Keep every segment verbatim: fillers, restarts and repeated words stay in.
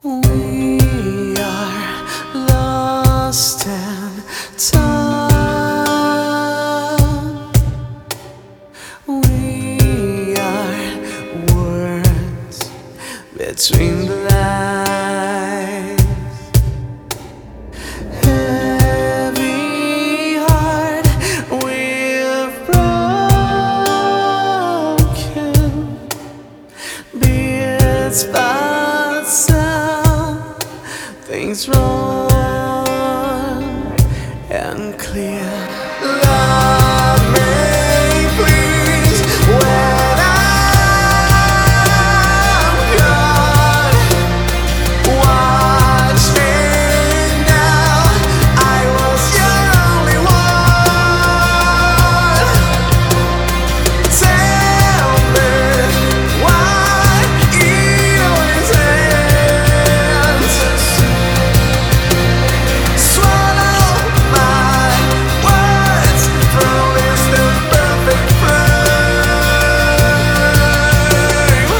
We are lost in time. We are words between the lines. Heavy heart we've broken. Beards but sound, things wrong and clear. Love me, please, when I'm gone. Watch me now, I was your only one. Tell me why it always ends. Swallow my words, throw this the perfect flame.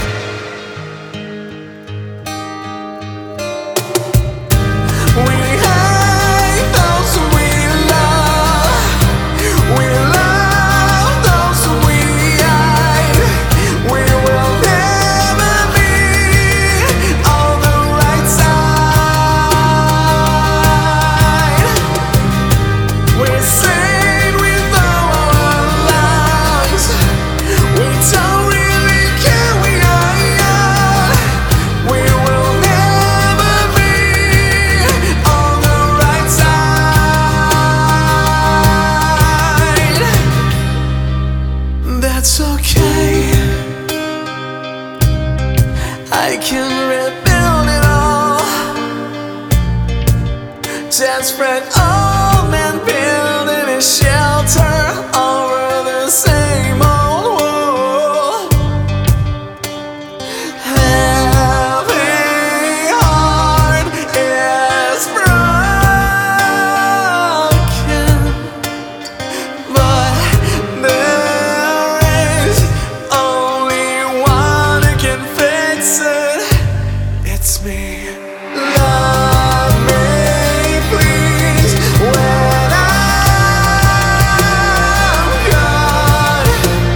We hate those we love. We love those we hide. We will never be on the right side. We sing with our lungs. We don't really care, we are young. We will never be on the right side. That's okay. I can rebuild it all. Desperate old man building a shelter over the same old wall. Heavy heart is broken, but there is only one who can fix it. It's me. Love me, please, when I'm gone.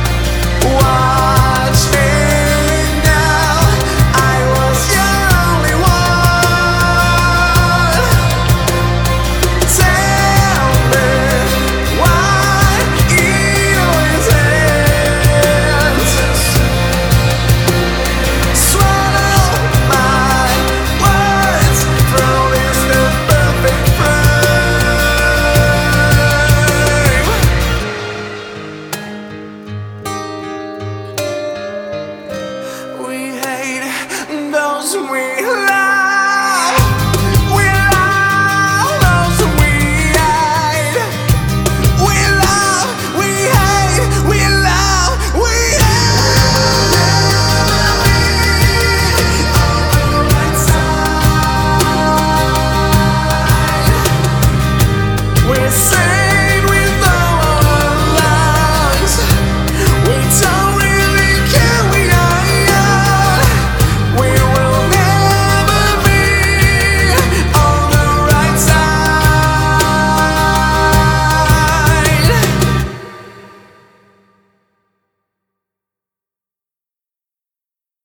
Watch me now, I was your only one. Tell me why it always ends. Swallow my words, throw this the perfect flame. We hate those we